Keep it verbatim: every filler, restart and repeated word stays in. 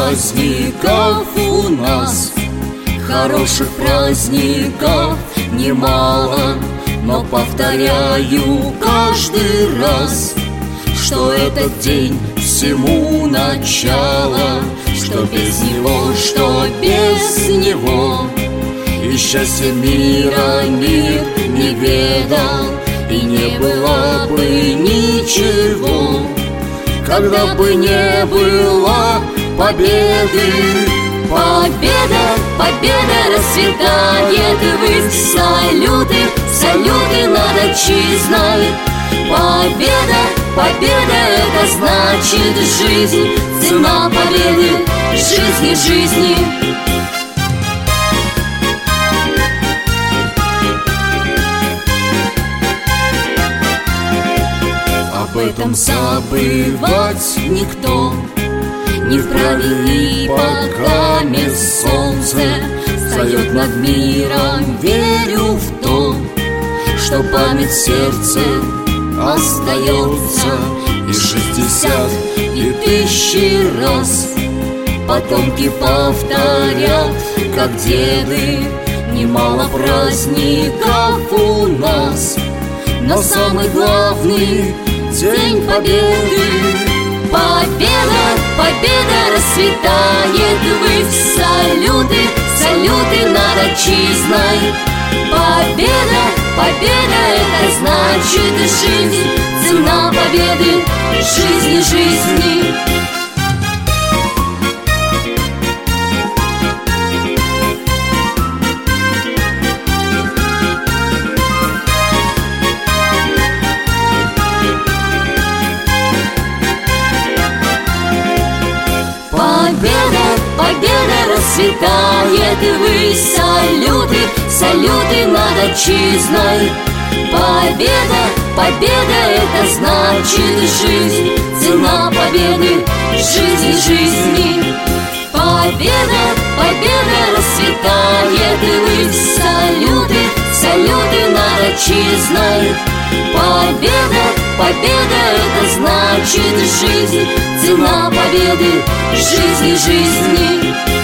праздников у нас, хороших праздников немало, но повторяю каждый раз, что этот день всему начало, что без него, что без него и счастье мира мир не ведал, и не было бы ничего, когда бы не было победы. Победа, победа расцветает ввысь, салюты, салюты над отчизной. Победа, победа — это значит жизнь, цена победы, жизни, жизни. Об этом забывать никто не вправе, и пока мест солнце встает над миром, верю в то, что память в сердце остается. И шестьдесят, и тысячи раз потомки повторят, как деды, немало праздников у нас, но самый главный день победы. Победа, победа расцветает ввысь, салюты, салюты над отчизной. Победа, победа — это значит жизнь, цена победы, жизни, жизни. Победа, победа расцветает ввысь, салюты, салюты над отчизной. Победа, победа — это значит жизнь, цена победы, жизни, жизни. Победа, победа расцветает ввысь, салюты, салюты над отчизной. Победа, победа — это значит жизнь, цена победы, жизни, жизни.